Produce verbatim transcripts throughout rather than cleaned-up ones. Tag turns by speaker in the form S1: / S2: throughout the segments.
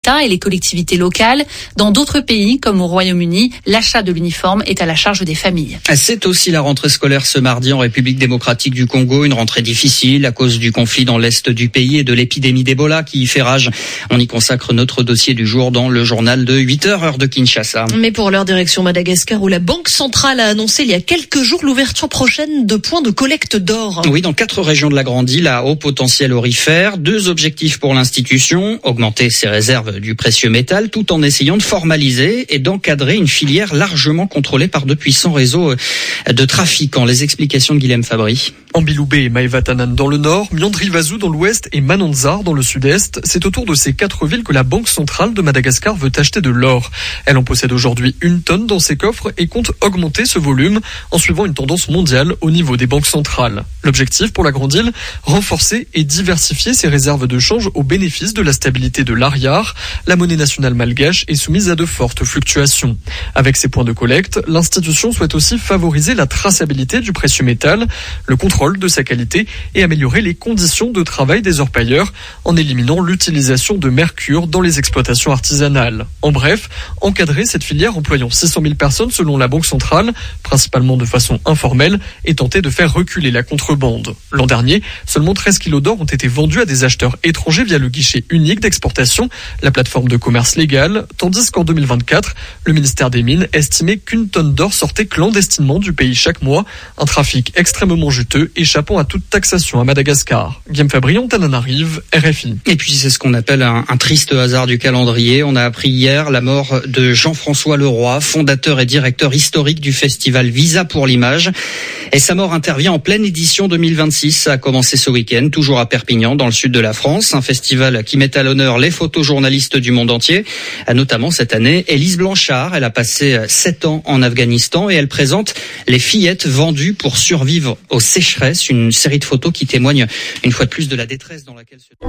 S1: et les collectivités locales. Dans d'autres pays, comme au Royaume-Uni, l'achat de l'uniforme est à la charge des familles.
S2: C'est aussi la rentrée scolaire ce mardi en République démocratique du Congo. Une rentrée difficile à cause du conflit dans l'est du pays et de l'épidémie d'Ebola qui y fait rage. On y consacre notre dossier du jour dans le journal de huit heures, heure de Kinshasa.
S3: Mais pour l'heure, direction Madagascar, où la Banque centrale a annoncé il y a quelques jours l'ouverture prochaine de points de collecte d'or.
S2: Oui, dans quatre régions de la Grande Île à haut potentiel aurifère. Deux objectifs pour l'institution, augmenter ses réserves du précieux métal tout en essayant de formaliser et d'encadrer une filière largement contrôlée par de puissants réseaux de trafiquants. Les explications de Guilhem Fabry.
S4: Ambiloubé et Maevatanan dans le nord, Miandrivazou dans l'ouest et Mananzar dans le sud-est. C'est autour de ces quatre villes que la Banque centrale de Madagascar veut acheter de l'or. Elle en possède aujourd'hui une tonne dans ses coffres et compte augmenter ce volume en suivant une tendance mondiale au niveau des banques centrales. L'objectif pour la Grande Île, renforcer et diversifier ses réserves de change au bénéfice de la stabilité de l'ariar. La monnaie nationale malgache est soumise à de fortes fluctuations. Avec ces points de collecte, l'institution souhaite aussi favoriser la traçabilité du précieux métal, le contrôle de sa qualité et améliorer les conditions de travail des orpailleurs en éliminant l'utilisation de mercure dans les exploitations artisanales. En bref, encadrer cette filière employant six cent mille personnes selon la Banque centrale, principalement de façon informelle, et tenter de faire reculer la contrebande. L'an dernier, seulement treize kilos d'or ont été vendus à des acheteurs étrangers via le guichet unique d'exportation, la plateforme de commerce légal, tandis qu'en deux mille vingt-quatre, le ministère des Mines estimait qu'une tonne d'or sortait clandestinement du pays chaque mois, un trafic extrêmement juteux échappant à toute taxation à Madagascar. Guillaume Fabrion, Tananarive, R F I.
S2: Et puis c'est ce qu'on appelle un, un triste hasard du calendrier. On a appris hier la mort de Jean-François Leroy, fondateur et directeur historique du festival Visa pour l'image. Et sa mort intervient en pleine édition deux mille vingt-six. Ça a commencé ce week-end, toujours à Perpignan, dans le sud de la France. Un festival qui met à l'honneur les photojournalistes du monde entier. Notamment cette année, Élise Blanchard. Elle a passé sept ans en Afghanistan et elle présente les fillettes vendues pour survivre aux sécheresses. Une série de photos qui témoignent une fois de plus de la détresse dans laquelle se...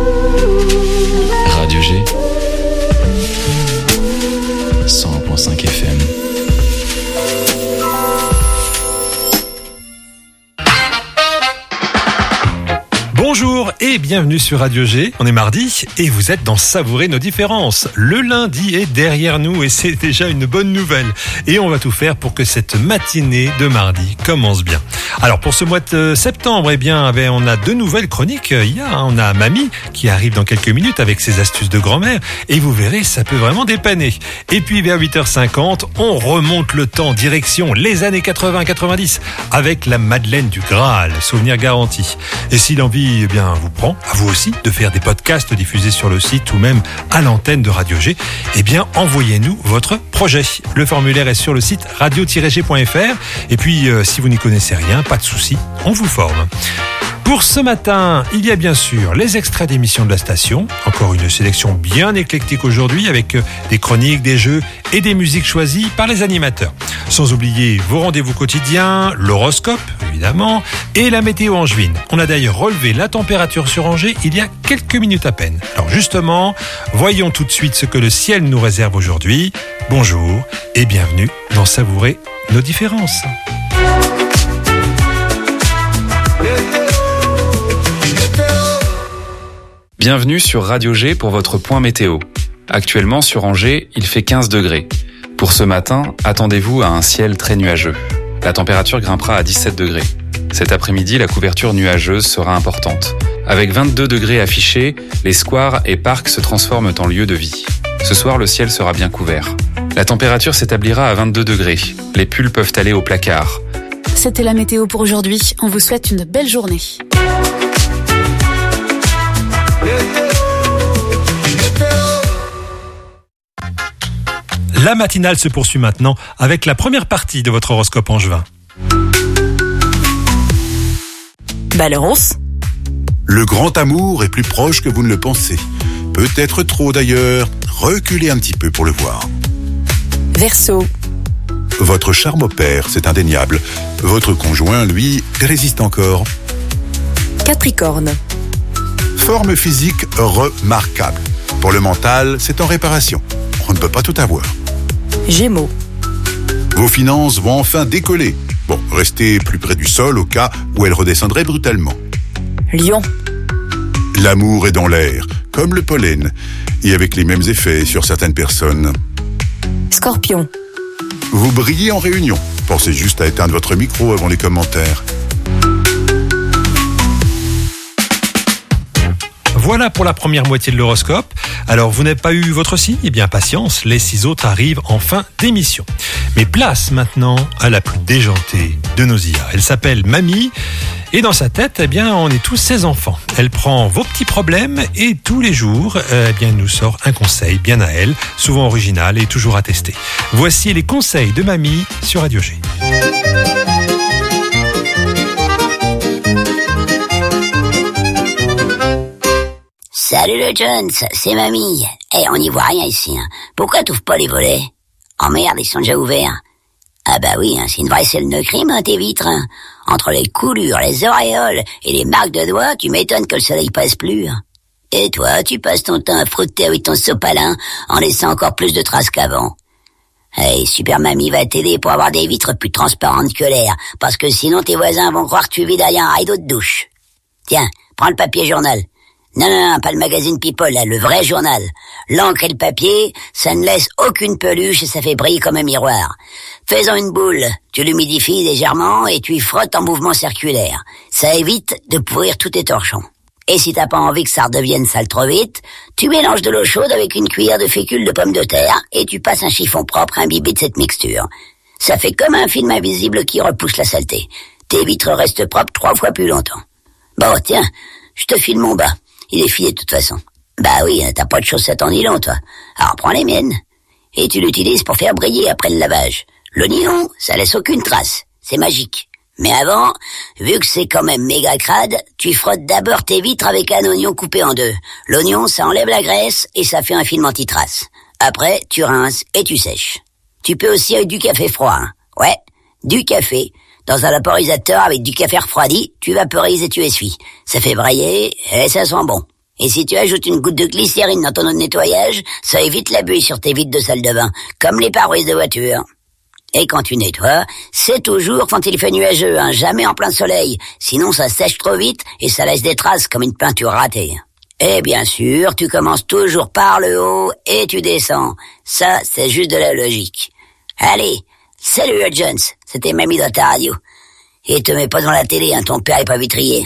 S5: Radio G cent un virgule cinq F M.
S6: Bonjour et bienvenue sur Radio G. On est mardi et vous êtes dans Savourer nos différences. Le lundi est derrière nous et c'est déjà une bonne nouvelle. Et on va tout faire pour que cette matinée de mardi commence bien. Alors pour ce mois de septembre, eh bien, on a deux nouvelles chroniques. Il y a, on a Mamie qui arrive dans quelques minutes avec ses astuces de grand-mère et vous verrez, ça peut vraiment dépanner. Et puis vers huit heures cinquante, on remonte le temps, direction les années quatre-vingts quatre-vingt-dix avec la Madeleine du Graal, souvenir garanti. Et si l'envie eh bien, vous prend, à vous aussi, de faire des podcasts diffusés sur le site ou même à l'antenne de Radio G, eh bien, envoyez-nous votre projet. Le formulaire est sur le site radio tiret g point f r. Et puis, euh, si vous n'y connaissez rien, pas de souci, on vous forme. Pour ce matin, il y a bien sûr les extraits d'émissions de la station. Encore une sélection bien éclectique aujourd'hui avec des chroniques, des jeux et des musiques choisies par les animateurs. Sans oublier vos rendez-vous quotidiens, l'horoscope évidemment et la météo angevine. On a d'ailleurs relevé la température sur Angers il y a quelques minutes à peine. Alors justement, voyons tout de suite ce que le ciel nous réserve aujourd'hui. Bonjour et bienvenue dans Savourer nos différences.
S5: Bienvenue sur Radio G pour votre point météo. Actuellement sur Angers, il fait quinze degrés. Pour ce matin, attendez-vous à un ciel très nuageux. La température grimpera à dix-sept degrés. Cet après-midi, la couverture nuageuse sera importante. Avec vingt-deux degrés affichés, les squares et parcs se transforment en lieux de vie. Ce soir, le ciel sera bien couvert. La température s'établira à vingt-deux degrés. Les pulls peuvent aller au placard.
S7: C'était la météo pour aujourd'hui. On vous souhaite une belle journée.
S6: La matinale se poursuit maintenant avec la première partie de votre horoscope angevin.
S7: Balance.
S8: Le grand amour est plus proche que vous ne le pensez. Peut-être trop d'ailleurs. Reculez un petit peu pour le voir.
S7: Verseau.
S8: Votre charme opère, c'est indéniable. Votre conjoint, lui, résiste encore.
S7: Capricorne.
S8: Forme physique remarquable. Pour le mental, c'est en réparation. On ne peut pas tout avoir.
S7: Gémeaux.
S8: Vos finances vont enfin décoller. Bon, restez plus près du sol au cas où elles redescendraient brutalement.
S7: Lion.
S8: L'amour est dans l'air, comme le pollen. et avec les mêmes effets sur certaines personnes.
S7: Scorpion.
S8: Vous brillez en réunion. Pensez juste à éteindre votre micro avant les commentaires.
S6: Voilà pour la première moitié de l'horoscope. Alors, vous n'avez pas eu votre signe ? Eh bien, patience, les six autres arrivent en fin d'émission. Mais place maintenant à la plus déjantée de nos I A. Elle s'appelle Mamie. Et dans sa tête, eh bien, on est tous ses enfants. Elle prend vos petits problèmes et tous les jours, eh bien, elle nous sort un conseil bien à elle, souvent original et toujours à tester. Voici les conseils de Mamie sur Radio G.
S9: Salut le Jones, c'est Mamie. Eh, on n'y voit rien ici. Hein. Pourquoi t'ouvres pas les volets ? Oh merde, ils sont déjà ouverts. Ah bah oui, hein, c'est une vraie scène de crime, hein, tes vitres. Hein. Entre les coulures, les auréoles et les marques de doigts, tu m'étonnes que le soleil passe plus. Hein. Et toi, tu passes ton temps à frotter avec ton sopalin en laissant encore plus de traces qu'avant. Hey, Super Mamie va t'aider pour avoir des vitres plus transparentes que l'air, parce que sinon tes voisins vont croire que tu vis derrière un rideau de douche. Tiens, prends le papier journal. Non, non, non, pas le magazine People, là, le vrai journal. L'encre et le papier, ça ne laisse aucune peluche et ça fait briller comme un miroir. Fais-en une boule, tu l'humidifies légèrement et tu y frottes en mouvement circulaire. Ça évite de pourrir tous tes torchons. Et si t'as pas envie que ça redevienne sale trop vite, tu mélanges de l'eau chaude avec une cuillère de fécule de pommes de terre et tu passes un chiffon propre imbibé de cette mixture. Ça fait comme un film invisible qui repousse la saleté. Tes vitres restent propres trois fois plus longtemps. Bon, tiens, je te file mon bas. Il est filé de toute façon. Bah oui, t'as pas de chaussettes en nylon, toi. Alors prends les miennes. Et tu l'utilises pour faire briller après le lavage. Le nylon, ça laisse aucune trace. C'est magique. Mais avant, vu que c'est quand même méga crade, tu frottes d'abord tes vitres avec un oignon coupé en deux. L'oignon, ça enlève la graisse et ça fait un film anti-trace. Après, tu rinces et tu sèches. Tu peux aussi avec du café froid. Hein. Ouais, du café. Dans un vaporisateur avec du café refroidi, tu vaporises et tu essuies. Ça fait brailler et ça sent bon. Et si tu ajoutes une goutte de glycérine dans ton eau de nettoyage, ça évite l'abus sur tes vitres de salle de bain, comme les pare-brises de voiture. Et quand tu nettoies, c'est toujours quand il fait nuageux, hein, jamais en plein soleil. Sinon ça sèche trop vite et ça laisse des traces comme une peinture ratée. Et bien sûr, tu commences toujours par le haut et tu descends. Ça, c'est juste de la logique. Allez, salut Jones, c'était Mamie dans ta radio. Et te mets pas dans la télé, hein, ton père est pas vitrier.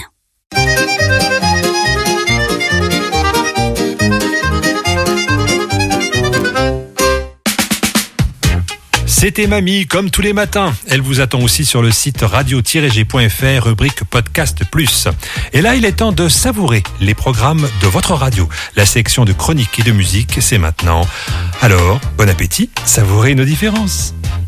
S6: C'était Mamie, comme tous les matins. Elle vous attend aussi sur le site radio tiret g point f r, rubrique Podcast Plus. Et là, il est temps de savourer les programmes de votre radio. La section de chroniques et de musique, c'est maintenant. Alors, bon appétit, savourez nos différences.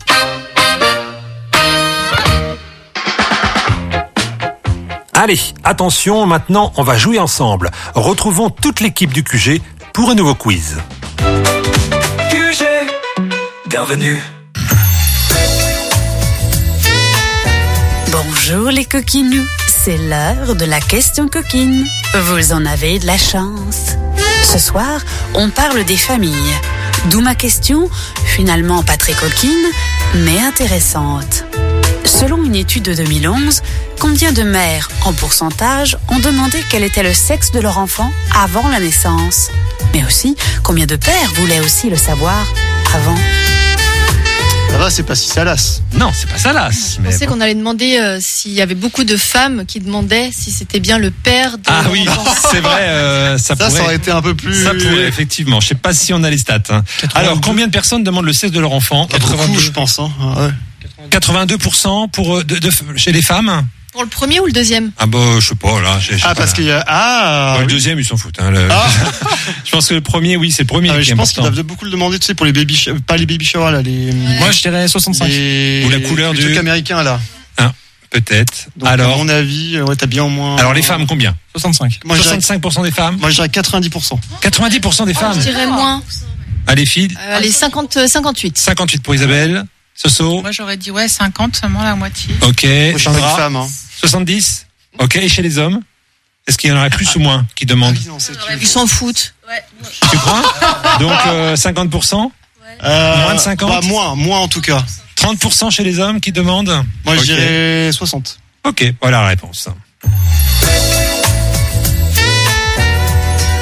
S6: Allez, attention, maintenant, on va jouer ensemble. Retrouvons toute l'équipe du Q G pour un nouveau quiz.
S10: Q G, bienvenue.
S7: Bonjour les coquinous, c'est l'heure de la question coquine. Vous en avez de la chance. Ce soir, on parle des familles. D'où ma question, finalement pas très coquine, mais intéressante. Selon une étude de deux mille onze, combien de mères, en pourcentage, ont demandé quel était le sexe de leur enfant avant la naissance ? Mais aussi, combien de pères voulaient aussi le savoir avant ?
S11: Ça va, c'est pas si salace.
S6: Non, c'est pas salace.
S12: Je pensais bon. qu'on allait demander euh, s'il y avait beaucoup de femmes qui demandaient si c'était bien le père de
S6: Ah
S12: leur
S6: oui,
S12: enfant.
S6: c'est vrai. Euh, ça,
S11: ça,
S6: pourrait,
S11: ça aurait été un peu plus...
S6: Ça pourrait, effectivement. Je sais pas si on a les stats. Hein. Alors, combien de personnes demandent le sexe de leur enfant ?
S11: quatre-vingt-deux, je pense. Hein. Ah ouais.
S6: quatre-vingt-deux pour cent pour, de, de, chez les femmes ?
S12: Pour le premier ou le deuxième ?
S6: Ah bah je sais pas là. Je sais
S11: ah
S6: pas,
S11: parce
S6: là.
S11: qu'il y a ah
S6: ouais,
S11: oui.
S6: Le deuxième ils s'en foutent. Hein, le... ah. Je pense que le premier oui c'est le premier.
S11: Ah,
S6: qui
S11: je
S6: est
S11: pense
S6: important.
S11: qu'ils doivent beaucoup le demander tu sais pour les baby sh- pas les baby showers là les.
S6: Ouais. Moi je dirais soixante-cinq.
S11: Les...
S6: Ou la couleur
S11: les
S6: du
S11: trucs américains là.
S6: Ah, peut-être.
S11: Donc,
S6: alors
S11: à mon avis ouais t'as bien au moins.
S6: Alors les femmes combien ? soixante-cinq. Moi, soixante-cinq pour cent des femmes.
S11: Moi je dirais quatre-vingt-dix pour cent.
S6: quatre-vingt-dix pour cent des femmes.
S12: Je dirais moins.
S6: Allez filles.
S12: Euh, allez cinquante, cinquante-huit.
S6: cinquante-huit pour Isabelle. Soso.
S13: Moi j'aurais dit ouais cinquante seulement la moitié.
S6: Ok.
S11: Moi, Sandra. Une femme. Hein.
S6: soixante-dix. Ok, et chez les hommes ? Est-ce qu'il y en aurait plus ou moins qui demandent ?
S12: Ils s'en foutent.
S13: Ouais.
S6: Tu crois ? Donc euh, cinquante pour cent ?
S11: euh,
S6: Moins de cinquante ?
S11: Bah moins, moins en tout cas.
S6: trente pour cent chez les hommes qui demandent ?
S11: Moi
S6: okay.
S11: je dirais soixante.
S6: Ok, voilà la réponse.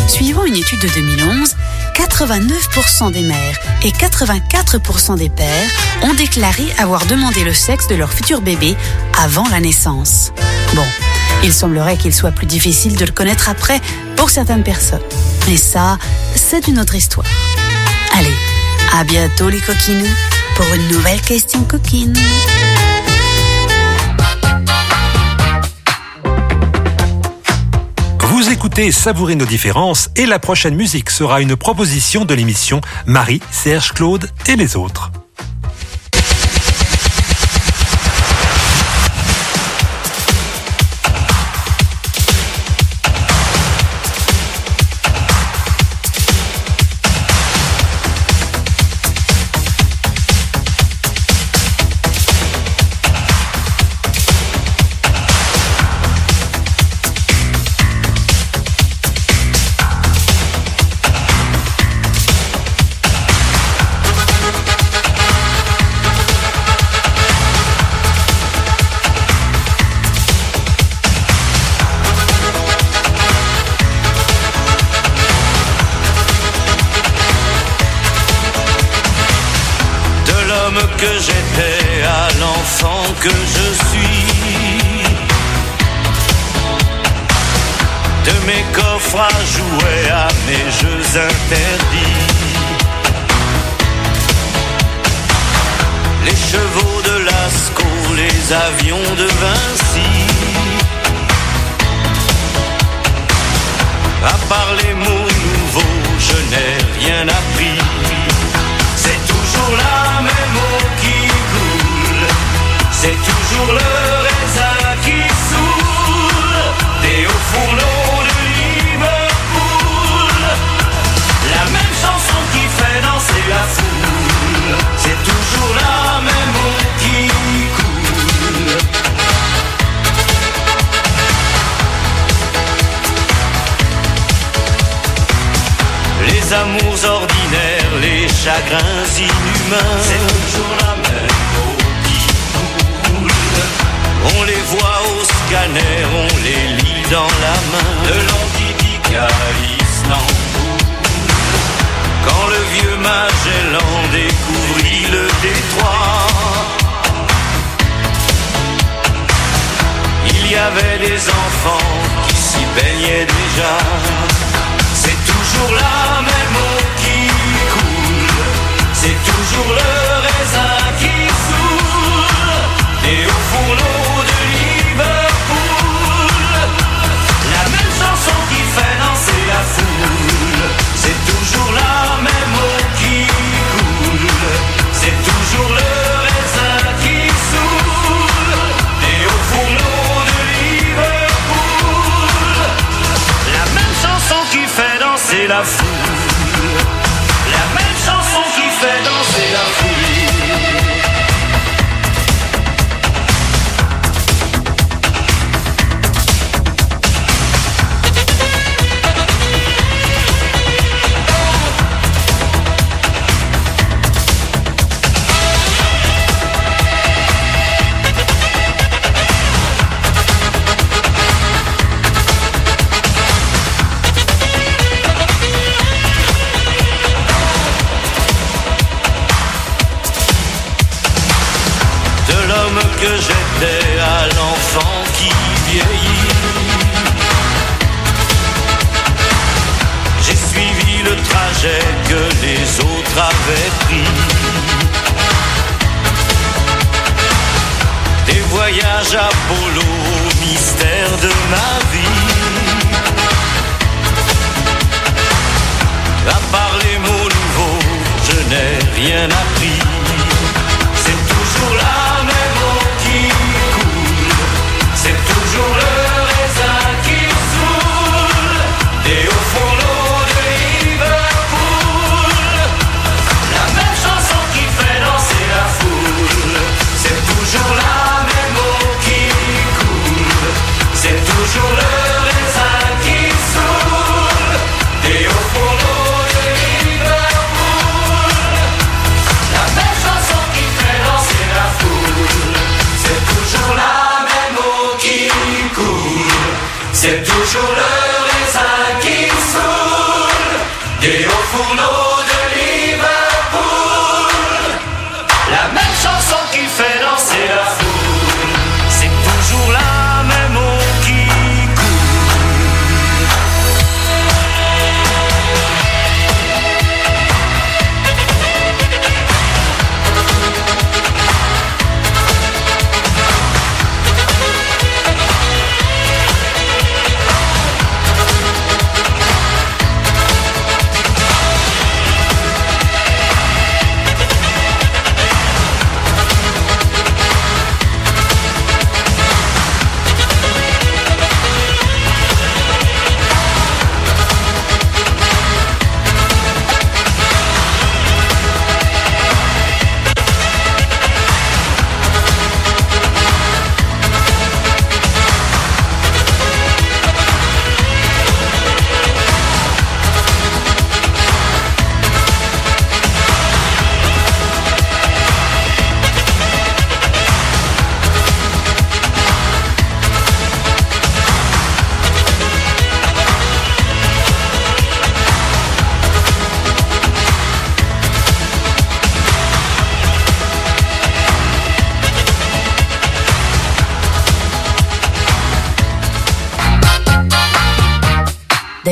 S7: Suivant une étude de deux mille onze, quatre-vingt-neuf pour cent des mères et quatre-vingt-quatre pour cent des pères ont déclaré avoir demandé le sexe de leur futur bébé avant la naissance. Bon, il semblerait qu'il soit plus difficile de le connaître après pour certaines personnes. Mais ça, c'est une autre histoire. Allez, à bientôt les coquinous pour une nouvelle question coquine.
S6: Vous écoutez Savourer nos différences et la prochaine musique sera une proposition de l'émission Marie, Serge, Claude et les autres.
S14: Que j'étais à l'enfant que je suis, de mes coffres à jouets à mes jeux interdits, les chevaux de Lascaux, les avions de Vinci, à part les mots nouveaux, je n'ai rien appris. C'est toujours la même eau qui coule, c'est toujours le raisin qui saoule, des hauts fourneaux de Liverpool, la même chanson qui fait danser la foule, c'est toujours la même eau qui coule. Les amours ordinaires, les chagrins inhumains, c'est toujours la même eau qui coule. On les voit au scanner, on les lit dans la main, de l'Antiquité à Istanbul. Quand le vieux Magellan découvrit le détroit, il y avait des enfants qui s'y baignaient déjà. C'est toujours la même eau qui coule, c'est toujours le raisin qui saoule, et au fourneau de Liverpool, la même chanson qui fait danser la foule, c'est toujours la même eau qui coule, c'est toujours le raisin qui saoule, et au fourneau de Liverpool, la même chanson qui fait danser la foule, la même chanson qui fait danser la foule. Que j'étais à l'enfant qui vieillit, j'ai suivi le trajet que les autres avaient pris, des voyages Apollo au mystère de ma vie, à part les mots nouveaux, je n'ai rien appris, c'est toujours la même eau qui coule, c'est toujours le raisin qui saoule, et au fourneau de Liverpool, la même chanson qui fait danser la foule, c'est toujours la même eau qui coule, c'est toujours le raisin qui saoule, et au fourneau de Liverpool, la même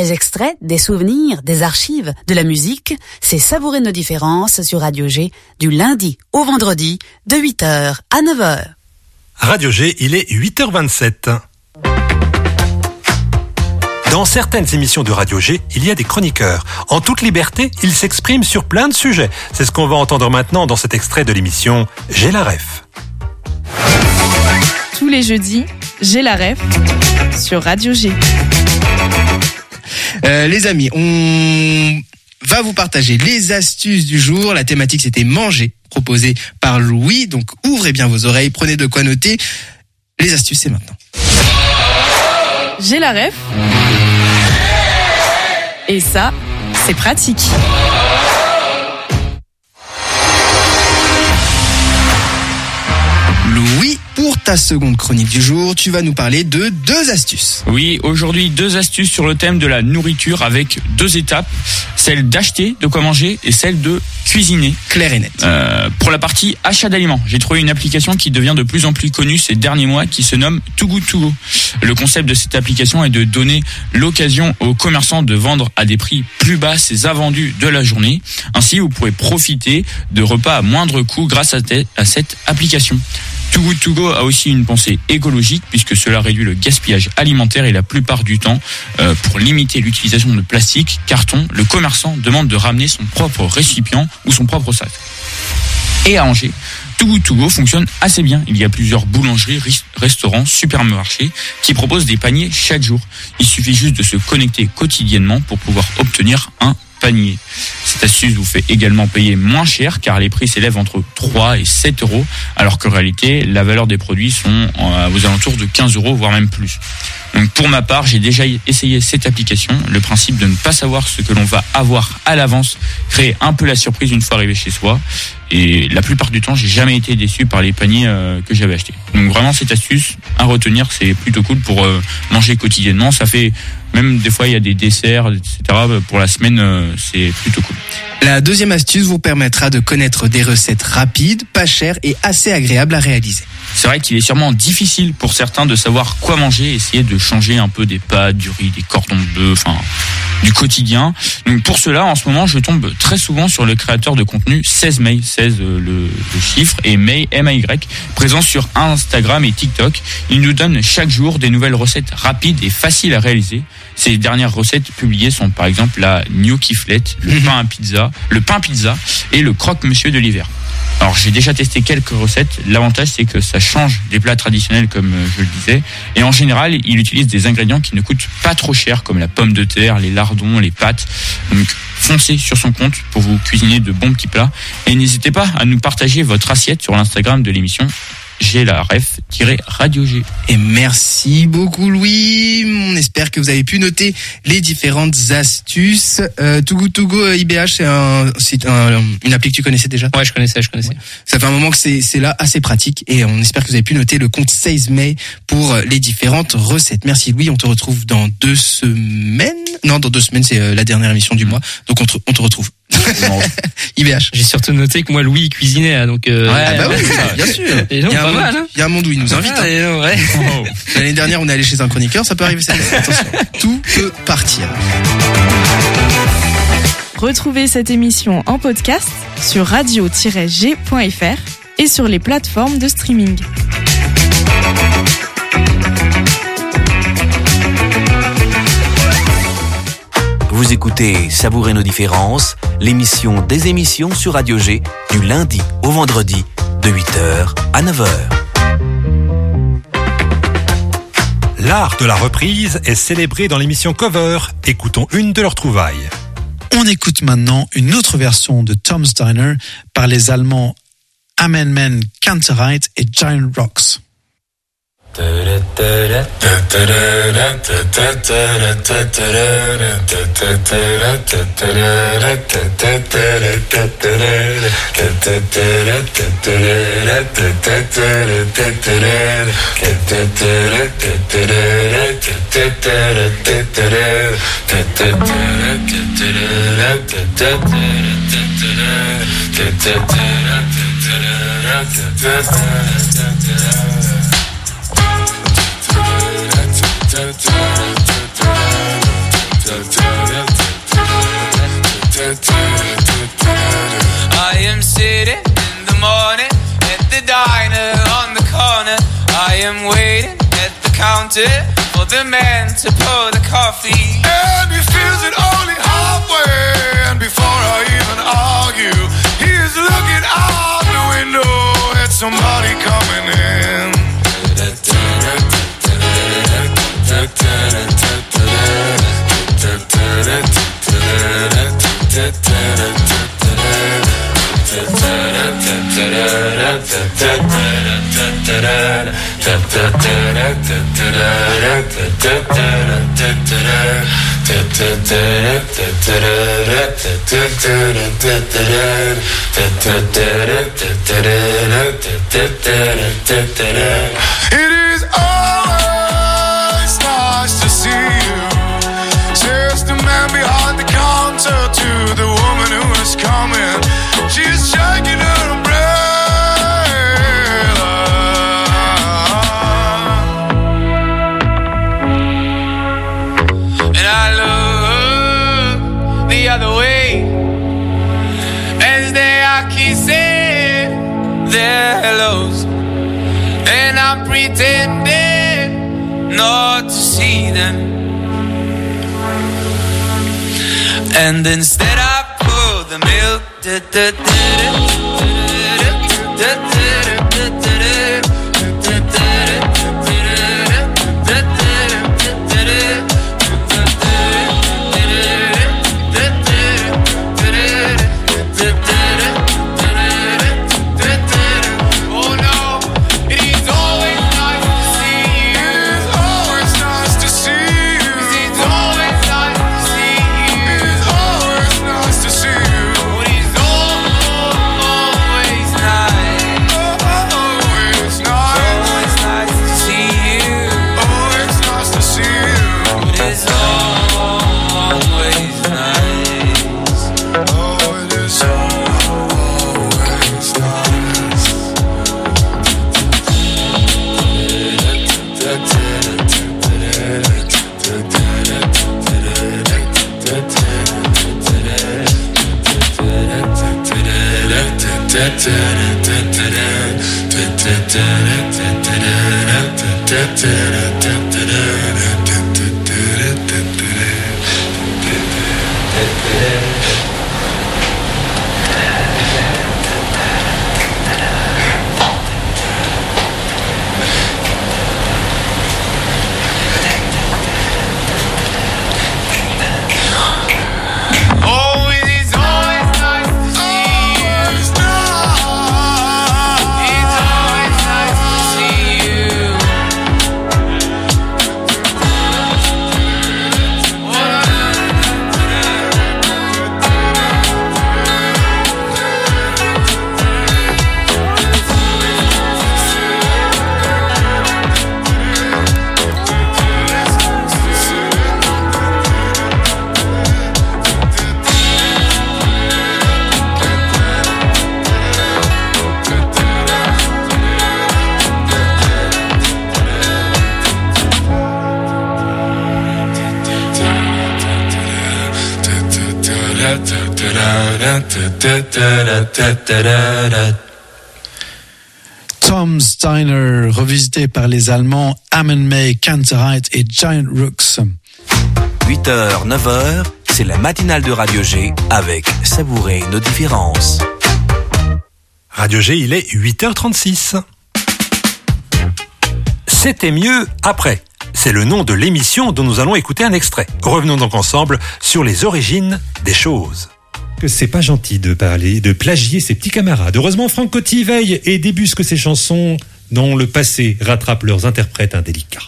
S7: Des extraits, des souvenirs, des archives, de la musique, c'est Savourer nos différences sur Radio G du lundi au vendredi de huit heures à neuf heures.
S6: Radio G, il est huit heures vingt-sept. Dans certaines émissions de Radio G, il y a des chroniqueurs. En toute liberté, ils s'expriment sur plein de sujets. C'est ce qu'on va entendre maintenant dans cet extrait de l'émission J'ai la ref.
S15: Tous les jeudis, J'ai la ref sur Radio G.
S16: Euh, les amis, on va vous partager les astuces du jour. La thématique, c'était manger, proposée par Louis. Donc, ouvrez bien vos oreilles, prenez de quoi noter. Les astuces, c'est maintenant.
S15: J'ai la ref. Et ça, c'est pratique.
S16: Louis, pour ta seconde chronique du jour, tu vas nous parler de deux astuces.
S17: Oui, aujourd'hui, deux astuces sur le thème de la nourriture avec deux étapes. Celle d'acheter de quoi manger et celle de cuisiner.
S16: Clair et net.
S17: Euh, pour la partie achat d'aliments, j'ai trouvé une application qui devient de plus en plus connue ces derniers mois qui se nomme Too Good To Go. Le concept de cette application est de donner l'occasion aux commerçants de vendre à des prix plus bas ses invendus de la journée. Ainsi, vous pourrez profiter de repas à moindre coût grâce à, te- à cette application. Too Good To Go a aussi une pensée écologique puisque cela réduit le gaspillage alimentaire et la plupart du temps, euh, pour limiter l'utilisation de plastique, carton, le commerçant demande de ramener son propre récipient ou son propre sac. Et à Angers, Too Good To Go fonctionne assez bien. Il y a plusieurs boulangeries, restaurants, supermarchés qui proposent des paniers chaque jour. Il suffit juste de se connecter quotidiennement pour pouvoir obtenir un panier. Cette astuce vous fait également payer moins cher car les prix s'élèvent entre trois et sept euros alors qu'en réalité la valeur des produits sont aux alentours de quinze euros voire même plus. Donc pour ma part, j'ai déjà essayé cette application. Le principe de ne pas savoir ce que l'on va avoir à l'avance crée un peu la surprise une fois arrivé chez soi. Et la plupart du temps, j'ai jamais été déçu par les paniers euh, que j'avais achetés. Donc vraiment, cette astuce à retenir, c'est plutôt cool pour euh, manger quotidiennement. Ça fait même des fois, il y a des desserts, et cetera. Pour la semaine, euh, c'est plutôt cool.
S16: La deuxième astuce vous permettra de connaître des recettes rapides, pas chères et assez agréables à réaliser.
S17: C'est vrai qu'il est sûrement difficile pour certains de savoir quoi manger, essayer de changer un peu des pâtes, du riz, des cordons de bœuf, enfin du quotidien. Donc pour cela, en ce moment, je tombe très souvent sur le créateur de contenu seize May, seize le, le chiffre, et May, M A Y, présent sur Instagram et TikTok. Il nous donne chaque jour des nouvelles recettes rapides et faciles à réaliser. Ces dernières recettes publiées sont par exemple la gnocchiflette, le pain à pizza, le pain pizza et le croque-monsieur de l'hiver. Alors j'ai déjà testé quelques recettes. L'avantage c'est que ça change des plats traditionnels comme je le disais. Et en général, il utilise des ingrédients qui ne coûtent pas trop cher comme la pomme de terre, les lardons, les pâtes. Donc foncez sur son compte pour vous cuisiner de bons petits plats. Et n'hésitez pas à nous partager votre assiette sur l'Instagram de l'émission. J'ai la ref-radio G.
S16: Et merci beaucoup Louis. On espère que vous avez pu noter les différentes astuces. Euh, Too Good To Go I B H, c'est, un, c'est un, une appli que tu connaissais déjà?
S2: Ouais, je connaissais, je connaissais.
S16: Ça fait un moment que c'est, c'est là assez pratique et on espère que vous avez pu noter le compte seize May pour les différentes recettes. Merci Louis, on te retrouve dans deux semaines. Non, dans deux semaines, c'est la dernière émission du mois. Donc on te, on te retrouve. I B H.
S2: J'ai surtout noté que moi Louis cuisinait, donc euh...
S16: ouais, ah bah oui, bien sûr.
S2: Il y a un monde,
S16: il y a un monde où il nous invite.
S2: Ah,
S16: hein.
S2: ouais.
S16: Oh. L'année dernière, on est allé chez un chroniqueur, ça peut arriver cette année. Attention, tout peut partir.
S15: Retrouvez cette émission en podcast sur radio tiret g point f r et sur les plateformes de streaming.
S18: Vous écoutez Savourer nos différences, l'émission des émissions sur Radio G, du lundi au vendredi, de huit heures à neuf heures.
S6: L'art de la reprise est célébré dans l'émission Cover. Écoutons une de leurs trouvailles.
S19: On écoute maintenant une autre version de Tom's Diner par les Allemands Amenmen Kantereit et Giant Rocks.
S20: I am sitting in the morning at the diner on the corner. I am waiting at the counter for the man to pour the coffee.
S14: And he feels it only halfway. And before I even argue, he is looking out the window at somebody coming in. It is always nice to see you, says the man behind the counter to the woman who is coming. She's shaking her umbrella, and I look the other way as they are kissing their hellos, and I'm pretending not to see them. And instead I pour the milk. Oh no, it is always nice to see you. It is always nice to see you. It's always nice to see you. It is always nice to see you. It is always nice. Always nice. Always nice to see you. Always nice to see you. It is always nice. Oh, it is always nice. Oh, it is always nice to see you. It's always nice to see you.
S19: Tom's Diner, revisité par les Allemands Amen May, Canterite et Giant Rooks.
S18: huit heures, neuf heures, c'est la matinale de Radio G avec Savourer nos différences.
S6: Radio G, il est huit heures trente-six. C'était mieux après. C'est le nom de l'émission dont nous allons écouter un extrait. Revenons donc ensemble sur les origines des choses. Que c'est pas gentil de parler, de plagier ses petits camarades. Heureusement, Franck Coty veille et débusque ses chansons dont le passé rattrape leurs interprètes indélicats.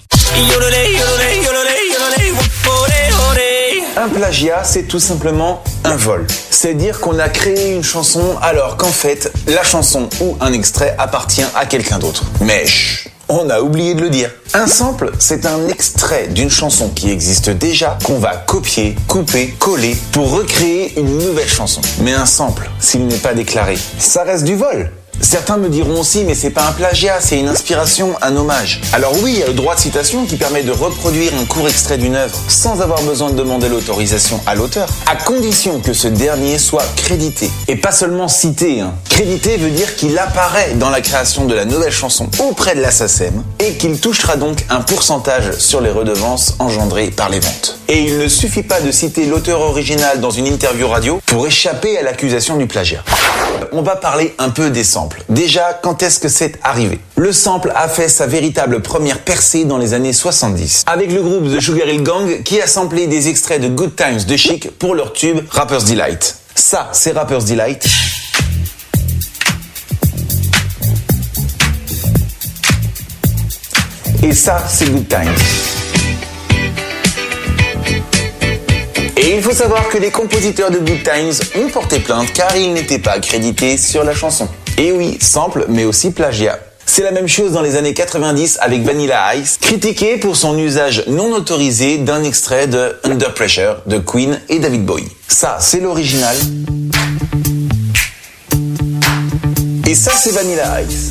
S21: Un plagiat, c'est tout simplement un vol. C'est dire qu'on a créé une chanson alors qu'en fait, la chanson ou un extrait appartient à quelqu'un d'autre. Mais chut, on a oublié de le dire. Un sample, c'est un extrait d'une chanson qui existe déjà qu'on va copier, couper, coller pour recréer une nouvelle chanson. Mais un sample, s'il n'est pas déclaré, ça reste du vol. Certains me diront aussi, mais c'est pas un plagiat, c'est une inspiration, un hommage. Alors oui, il y a le droit de citation qui permet de reproduire un court extrait d'une œuvre sans avoir besoin de demander l'autorisation à l'auteur, à condition que ce dernier soit crédité. Et pas seulement cité, hein. Crédité veut dire qu'il apparaît dans la création de la nouvelle chanson auprès de la SACEM et qu'il touchera donc un pourcentage sur les redevances engendrées par les ventes. Et il ne suffit pas de citer l'auteur original dans une interview radio pour échapper à l'accusation du plagiat. On va parler un peu des samples. Déjà, quand est-ce que c'est arrivé ? Le sample a fait sa véritable première percée dans les années soixante-dix, avec le groupe The Sugar Hill Gang qui a samplé des extraits de Good Times de Chic pour leur tube Rapper's Delight. Ça, c'est Rapper's Delight. Et ça, c'est Good Times. Et il faut savoir que les compositeurs de Good Times ont porté plainte car ils n'étaient pas accrédités sur la chanson. Et oui, sample, mais aussi plagiat. C'est la même chose dans les années quatre-vingt-dix avec Vanilla Ice, critiqué pour son usage non autorisé d'un extrait de Under Pressure de Queen et David Bowie. Ça, c'est l'original. Et ça, c'est Vanilla Ice.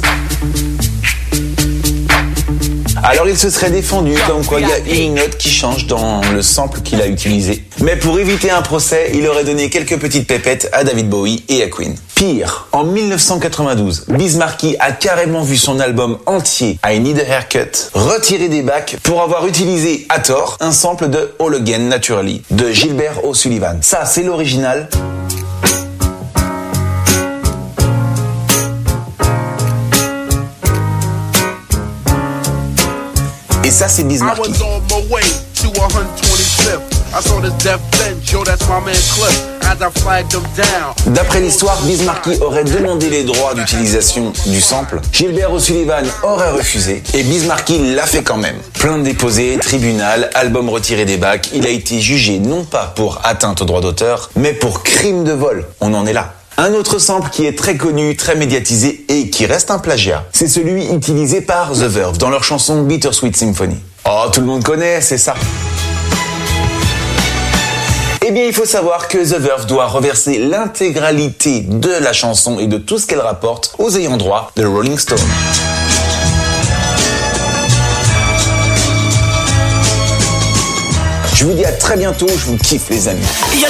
S21: Alors il se serait défendu comme quoi il y a une note qui change dans le sample qu'il a utilisé. Mais pour éviter un procès, il aurait donné quelques petites pépettes à David Bowie et à Queen. Pire, en dix-neuf cent quatre-vingt-douze, Biz Markie a carrément vu son album entier I Need a Haircut retiré des bacs pour avoir utilisé à tort un sample de All Again Naturally de Gilbert O'Sullivan. Ça, c'est l'original. Et ça, c'est Biz Markie. D'après l'histoire, Biz Markie aurait demandé les droits d'utilisation du sample. Gilbert O'Sullivan aurait refusé et Biz Markie l'a fait quand même. Plainte déposée, tribunal, album retiré des bacs. Il a été jugé non pas pour atteinte au droit d'auteur, mais pour crime de vol. On en est là. Un autre sample qui est très connu, très médiatisé et qui reste un plagiat, c'est celui utilisé par The Verve dans leur chanson Bittersweet Symphony. Oh, tout le monde connaît, c'est ça. Eh bien, il faut savoir que The Verve doit reverser l'intégralité de la chanson et de tout ce qu'elle rapporte aux ayants droit de Rolling Stone. Je vous dis à très bientôt, je vous kiffe les amis.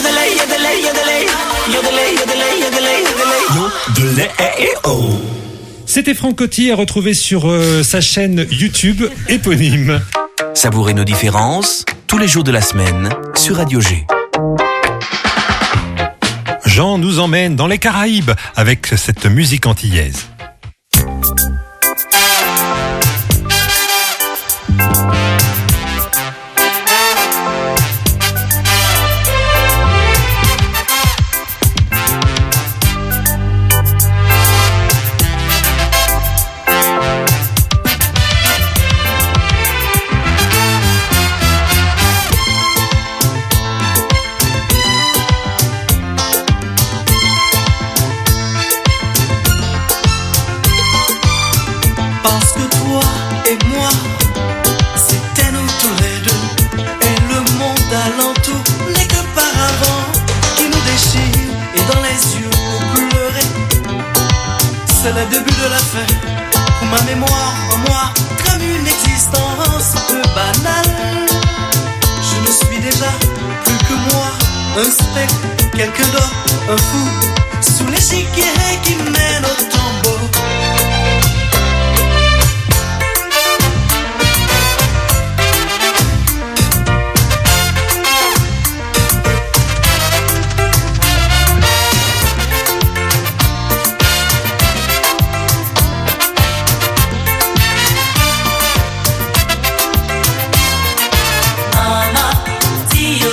S6: C'était Franck Coty à retrouver sur euh, sa chaîne YouTube éponyme.
S18: Savourez nos différences tous les jours de la semaine sur Radio G.
S6: Jean nous emmène dans les Caraïbes avec cette musique antillaise.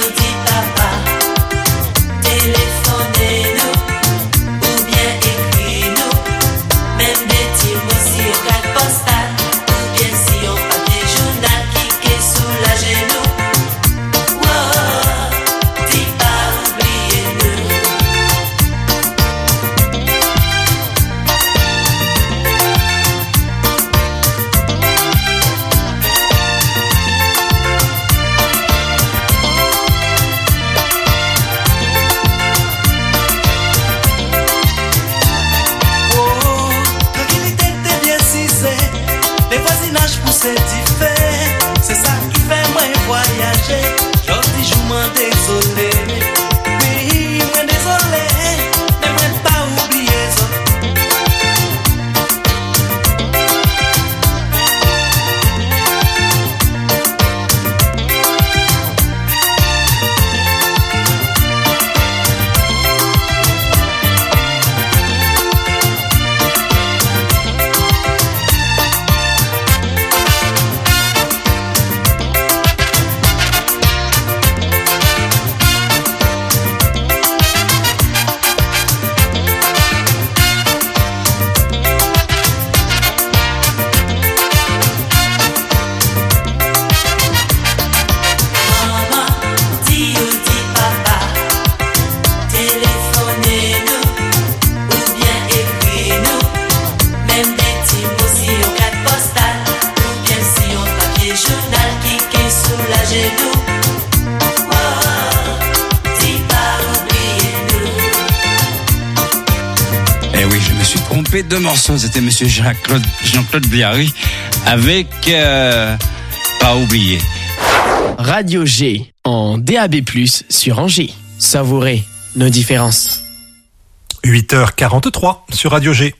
S1: Téléphonez-nous ou bien écrivez. Eh oui, je me suis trompé de morceau. C'était Monsieur Jean-Claude, Jean-Claude Briary avec euh, Pas oublié.
S22: Radio G en D A B plus, sur Angers. Savourez nos différences.
S6: huit heures quarante-trois sur Radio G.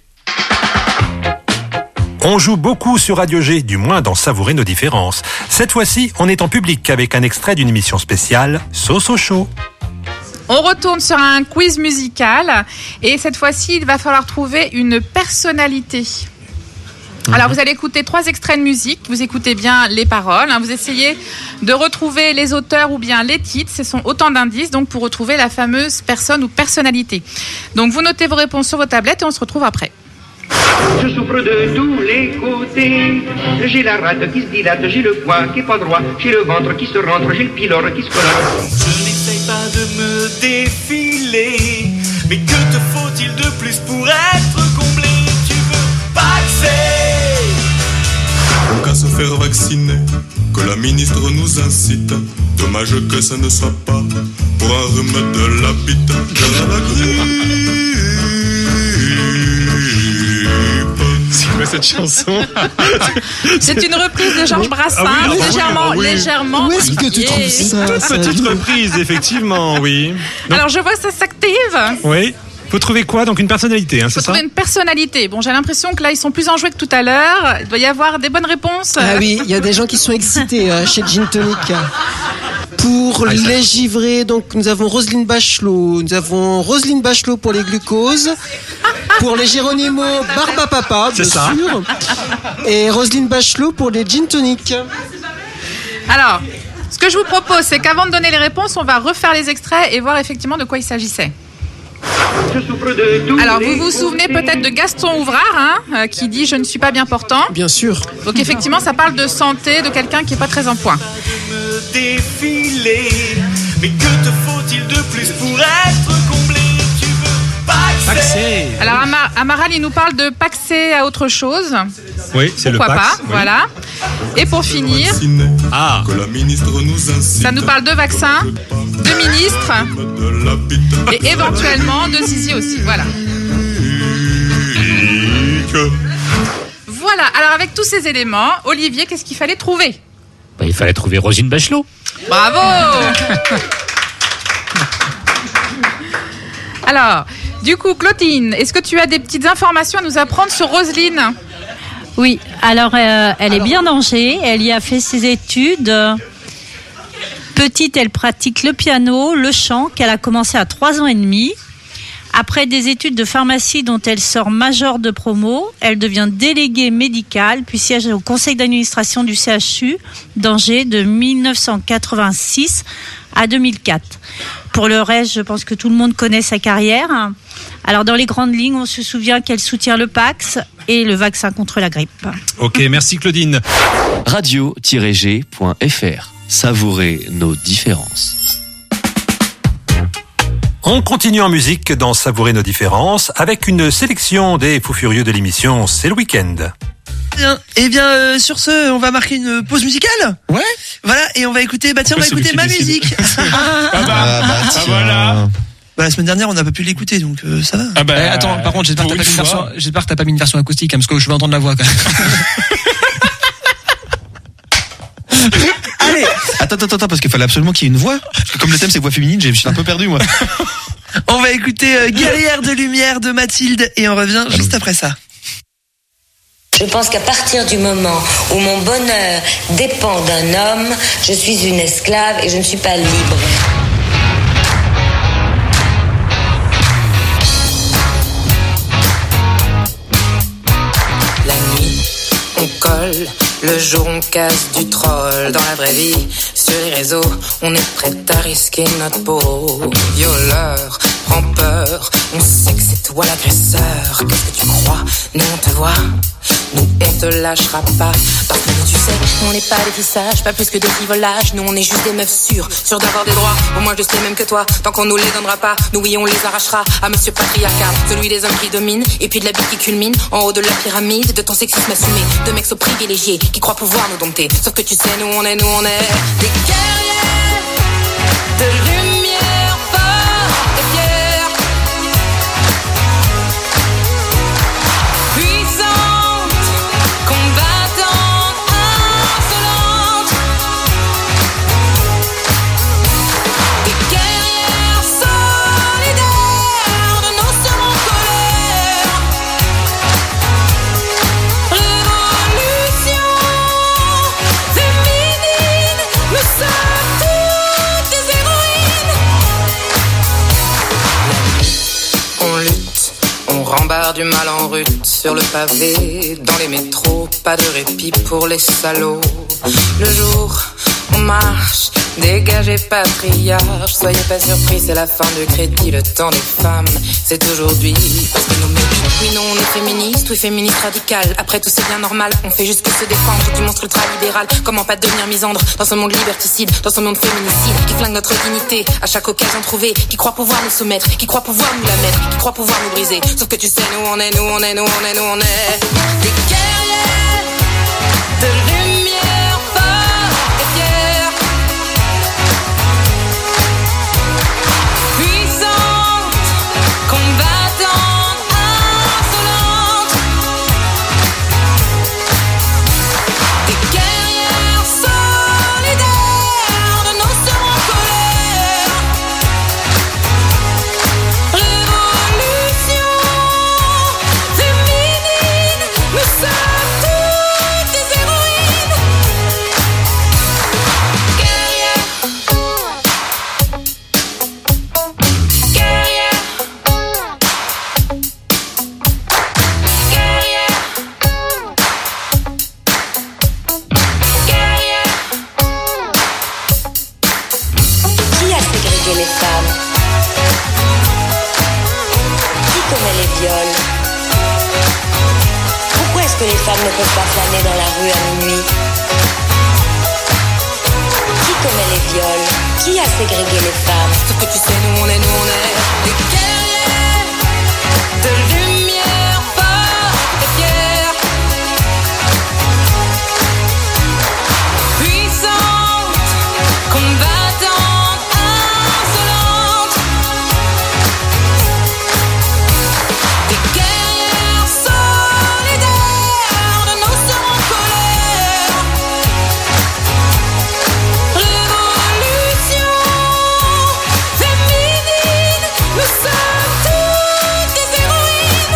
S6: On joue beaucoup sur Radio G, du moins dans Savourer nos différences. Cette fois-ci, on est en public avec un extrait d'une émission spéciale, Sauce au chaud.
S13: On retourne sur un quiz musical et cette fois-ci, il va falloir trouver une personnalité. Alors, vous allez écouter trois extraits de musique. Vous écoutez bien les paroles. Hein. Vous essayez de retrouver les auteurs ou bien les titres. Ce sont autant d'indices donc pour retrouver la fameuse personne ou personnalité. Donc, vous notez vos réponses sur vos tablettes et on se retrouve après.
S23: Je souffre de tous les côtés. J'ai la rate qui se dilate, j'ai le foie qui est pas droit, j'ai le ventre qui se rentre, j'ai le pylore qui se colore.
S14: Je n'essaye pas de me défiler, mais que te faut-il de plus pour être comblé? Tu veux paxer?
S24: On qu'à se faire vacciner, que la ministre nous incite. Dommage que ça ne soit pas pour un rhume de l'habitat. Car à la grippe.
S6: C'est quoi cette chanson?
S13: C'est une reprise de Georges Brassens,
S6: ah oui,
S13: légèrement,
S6: oui, oui.
S13: légèrement.
S6: Où est-ce que tu trouves ça? Toute petite reprise, effectivement, oui. Donc,
S13: alors je vois que ça s'active.
S6: oui. Faut trouver quoi? Donc une personnalité, hein, c'est
S13: Faut
S6: ça?
S13: trouver une personnalité. Bon, j'ai l'impression que là, ils sont plus enjoués que tout à l'heure. Il doit y avoir des bonnes réponses.
S25: Ah oui, il y a des gens qui sont excités euh, chez Gin Tonic. Pour
S6: Ah,
S25: les givrés, donc nous avons Roselyne Bachelot, nous avons Roselyne Bachelot pour les glucoses, pour les Géronimo, Barba Papa, bien
S6: C'est ça.
S25: sûr, et Roselyne Bachelot pour les Gin Tonic.
S13: Alors, ce que je vous propose, c'est qu'avant de donner les réponses, on va refaire les extraits et voir effectivement de quoi il s'agissait.
S23: Je souffre de tous
S13: Alors,
S23: les
S13: vous vous souvenez
S23: côtés.
S13: peut-être de Gaston Ouvrard, hein, euh, qui dit « Je ne suis pas bien portant ».
S25: Bien sûr.
S13: Donc effectivement, ça parle de santé, de quelqu'un qui n'est pas très en point.
S14: Me défiler, mais que te faut-il de plus pour être comblé? Tu veux paxer?
S13: Alors Amar- Amaral, il nous parle de paxer à autre chose.
S6: Oui, c'est le
S13: Pourquoi
S6: Pax.
S13: pas,
S6: oui.
S13: voilà. Et pour finir,
S6: Ah.
S24: Que la ministre nous incite.
S13: ça nous parle de vaccins, de ministres et éventuellement de zizi aussi, voilà. Voilà, alors avec tous ces éléments, Olivier, qu'est-ce qu'il fallait trouver?
S26: Bah, il fallait trouver Roselyne Bachelot.
S13: Bravo. Alors, du coup, Claudine, est-ce que tu as des petites informations à nous apprendre sur Roselyne?
S27: Oui, alors euh, elle est bien d'Angers, elle y a fait ses études. Petite, elle pratique le piano, le chant, qu'elle a commencé à trois ans et demi. Après des études de pharmacie dont elle sort major de promo, elle devient déléguée médicale, puis siège au conseil d'administration du C H U d'Angers de mille neuf cent quatre-vingt-six à deux mille quatre. Pour le reste, je pense que tout le monde connaît sa carrière. Alors, dans les grandes lignes, on se souvient qu'elle soutient le Pax et le vaccin contre la grippe.
S6: Ok, merci Claudine.
S18: radio tiret g point f r. Savourez nos différences.
S6: On continue en musique dans Savourer nos différences avec une sélection des fous furieux de l'émission C'est le week-end.
S28: Bien. Et bien, euh, sur ce, on va marquer une pause musicale.
S16: Ouais.
S28: Voilà, et on va écouter, bah tiens, on va
S16: Celui
S28: écouter
S16: qui
S28: ma
S16: décide.
S28: musique.
S16: Ah bah, ah bah tiens.
S28: voilà. Bah, la semaine dernière, on n'a pas pu l'écouter, donc euh, ça va.
S16: Ah bah,
S28: Eh,
S16: attends, par contre, j'espère que t'as pas mis une version, j'espère que t'as pas mis une version acoustique, hein, parce que je veux entendre la voix, quand même.
S28: Allez.
S16: Attends, attends, attends, parce qu'il fallait absolument qu'il y ait une voix. Parce que comme le thème c'est voix féminine, je suis un peu perdu, moi.
S28: On va écouter euh, Guerrière de lumière de Mathilde, et on revient juste après ça.
S29: Je pense qu'à partir du moment où mon bonheur dépend d'un homme, je suis une esclave et je ne suis pas libre. La nuit, on colle, le jour on casse du troll. Dans la vraie vie, sur les réseaux, on est prêt à risquer notre peau. Violeur, prends peur, on sait que c'est toi l'agresseur. Qu'est-ce que tu crois? Nous on te voit, nous on te lâchera pas. Parce que nous tu sais, on n'est pas des fissages, pas plus que des rivolages. Nous on est juste des meufs sûres, sûres d'avoir des droits. Au moins je sais même que toi, tant qu'on nous les donnera pas, nous oui on les arrachera à monsieur patriarcat. Celui des hommes qui dominent, et puis de la bite qui culmine en haut de la pyramide, de ton sexisme assumé, de mecs so privilégiés qui croient pouvoir nous dompter. Sauf que tu sais, nous on est, nous on est des guerrières de lumière forts et fiers. rembarre du mal en rute sur le pavé, dans les métros, pas de répit pour les salauds. Le jour, on marche, dégagez patriarche, soyez pas surpris, c'est la fin du crédit, le temps des femmes, c'est aujourd'hui, parce que nous mecs, oui non, on est féministe, oui féministe radical, après tout c'est bien normal, on fait juste que se défendre du monstre ultra-libéral, comment pas devenir misandre dans ce monde liberticide, dans ce monde féminicide, qui flingue notre dignité, à chaque occasion trouvée, qui croit pouvoir nous soumettre, qui croit pouvoir nous la mettre, qui croit pouvoir nous briser, sauf que tu sais, nous on est, nous on est, nous on est, nous on est, des guerriers de lumière, forts et fiers, puissantes, combattantes, insolentes, des guerrières solidaires de nos sœurs en colère. Révolution féminine, nous sommes toutes des héroïnes. Guerrières, guerrières, guerrières, guerrières.
S3: Qui a ségrégé les femmes? Qui commet les viols? Pourquoi est-ce que les femmes ne peuvent pas flâner dans la rue à minuit? Qui commet les viols? Qui a ségrégé les femmes?
S29: Sauf que tu sais, nous on est, nous on est des guerriers de lumière, forts et fiers, puissantes, combattantes, insolentes, des guerrières solidaires de nos sœurs en colère. Révolution féminine, nous sommes toutes des héroïnes.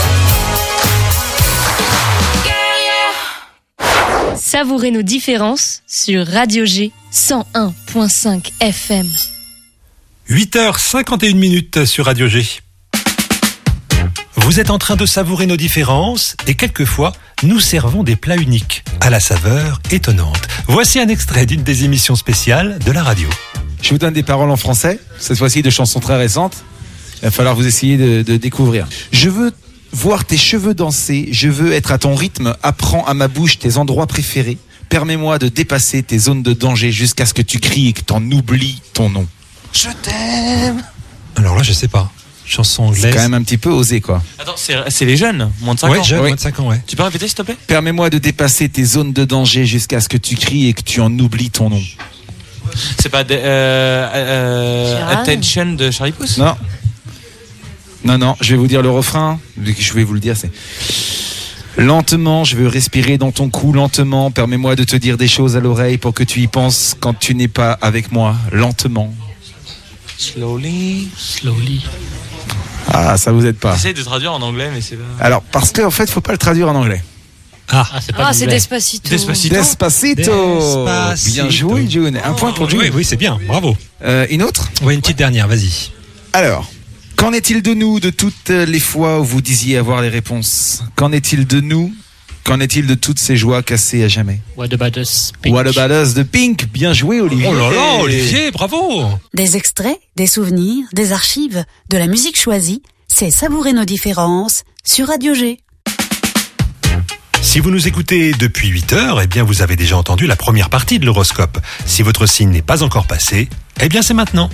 S29: Guerrières.
S4: Savourez nos différences sur Radio G cent un virgule cinq F M.
S6: huit heures cinquante et une minutes sur Radio G. Vous êtes en train de savourer nos différences et quelquefois, nous servons des plats uniques, à la saveur étonnante. Voici un extrait d'une des émissions spéciales de la radio.
S5: Je vous donne des paroles en français, cette fois-ci de chansons très récentes. Il va falloir vous essayer de, de découvrir. Je veux voir tes cheveux danser, je veux être à ton rythme, apprends à ma bouche tes endroits préférés. Permets-moi de dépasser tes zones de danger jusqu'à ce que tu cries et que t'en oublies ton nom. Je t'aime.
S6: Alors là, je sais pas. Chanson anglaise.
S5: C'est quand même un petit peu osé, quoi.
S7: Attends, c'est, c'est les jeunes, moins de cinq
S6: Ouais,
S7: ans.
S6: jeunes,
S5: Oui.
S6: moins de cinq ans, ouais.
S7: Tu peux répéter, s'il te plaît?
S5: Permets-moi de dépasser tes zones de danger jusqu'à ce que tu cries et que tu en oublies ton nom.
S7: C'est pas de- euh, euh,
S5: Gérard
S7: Attention de Charlie Puth?
S5: Non. Non, non, je vais vous dire le refrain. Je vais vous le dire, c'est... Lentement, je veux respirer dans ton cou, lentement. Permets-moi de te dire des choses à l'oreille pour que tu y penses quand tu n'es pas avec moi. Lentement.
S7: Slowly.
S5: Slowly. Ah, ça vous aide pas.
S7: J'essaye de traduire en anglais, mais c'est pas...
S5: Alors, parce qu'en fait, faut pas le traduire en anglais.
S6: Ah,
S7: c'est
S4: Ah, c'est Despacito.
S7: Despacito.
S5: Despacito.
S6: Despacito.
S5: Bien joué, June. Un point pour June.
S6: Oui, oui, c'est bien. Bravo.
S5: Euh, une autre?
S6: Oui, une petite dernière, vas-y.
S5: Alors, qu'en est-il de nous de toutes les fois où vous disiez avoir les réponses? Qu'en est-il de nous? Qu'en est-il de toutes ces joies cassées à jamais?
S26: What about us, Pink?
S5: What about us de Pink? Bien joué, Olivier.
S6: Oh là là, Olivier, bravo.
S8: Des extraits, des souvenirs, des archives, de la musique choisie, c'est Savourer nos différences sur Radio G.
S6: Si vous nous écoutez depuis huit heures, eh bien vous avez déjà entendu la première partie de l'horoscope. Si votre signe n'est pas encore passé, eh bien c'est maintenant.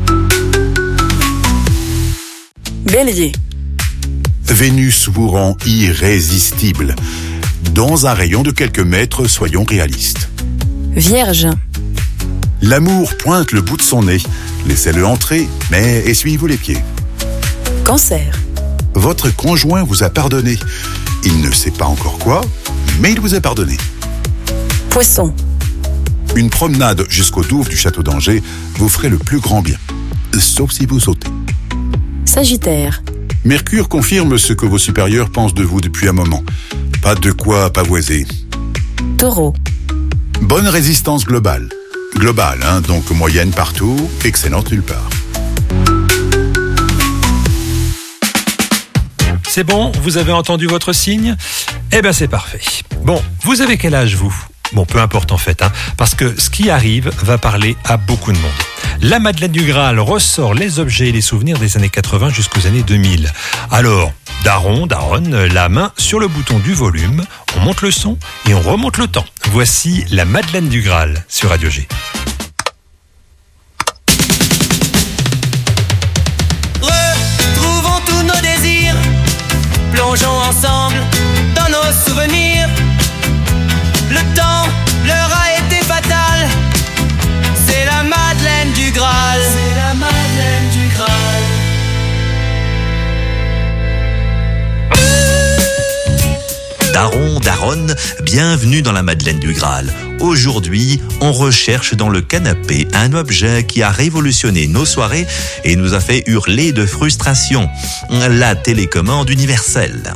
S9: Bélier.
S10: Vénus vous rend irrésistible. Dans un rayon de quelques mètres, soyons réalistes.
S9: Vierge.
S10: L'amour pointe le bout de son nez. Laissez-le entrer, mais essuyez-vous les pieds.
S9: Cancer.
S10: Votre conjoint vous a pardonné. Il ne sait pas encore quoi, mais il vous a pardonné.
S9: Poisson.
S10: Une promenade jusqu'au douve du château d'Angers vous ferait le plus grand bien. Sauf si vous sautez.
S9: Sagittaire.
S10: Mercure confirme ce que vos supérieurs pensent de vous depuis un moment. Pas de quoi pavoiser.
S9: Taureau.
S10: Bonne résistance globale. Globale, hein, donc moyenne partout, excellente nulle part.
S6: C'est bon, vous avez entendu votre signe? Eh ben c'est parfait. Bon, vous avez quel âge vous? Bon, peu importe en fait, hein, parce que ce qui arrive va parler à beaucoup de monde. La Madeleine du Graal ressort les objets et les souvenirs des années quatre-vingts jusqu'aux années deux mille. Alors, daron, daronne, la main sur le bouton du volume, on monte le son et on remonte le temps. Voici la Madeleine du Graal sur Radio G.
S1: Retrouvons tous nos désirs, plongeons ensemble dans nos souvenirs. Le temps leur a été fatal, c'est la Madeleine du Graal. C'est la Madeleine du Graal.
S2: Daron, daronne, bienvenue dans la Madeleine du Graal. Aujourd'hui, on recherche dans le canapé un objet qui a révolutionné nos soirées et nous a fait hurler de frustration. La télécommande universelle.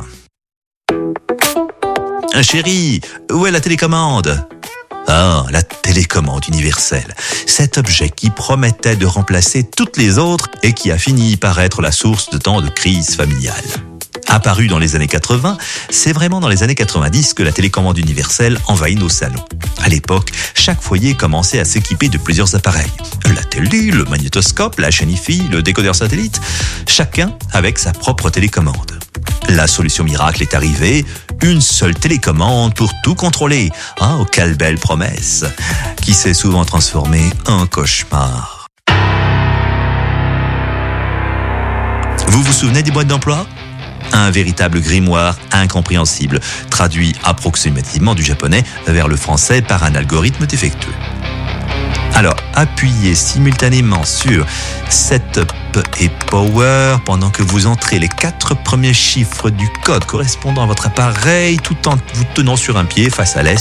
S2: Chérie, où est la télécommande? Ah, la télécommande universelle. Cet objet qui promettait de remplacer toutes les autres et qui a fini par être la source de tant de crises familiales. Apparu dans les années quatre-vingts, c'est vraiment dans les années quatre-vingt-dix que la télécommande universelle envahit nos salons. À l'époque, chaque foyer commençait à s'équiper de plusieurs appareils. La télé, le magnétoscope, la chaîne Hi-Fi, le décodeur satellite, chacun avec sa propre télécommande. La solution miracle est arrivée, une seule télécommande pour tout contrôler. Ah, oh, quelle belle promesse, qui s'est souvent transformée en cauchemar. Vous vous souvenez des boîtes d'emploi ? Un véritable grimoire incompréhensible, traduit approximativement du japonais vers le français par un algorithme défectueux. Alors, appuyez simultanément sur Setup et Power pendant que vous entrez les quatre premiers chiffres du code correspondant à votre appareil tout en vous tenant sur un pied face à l'est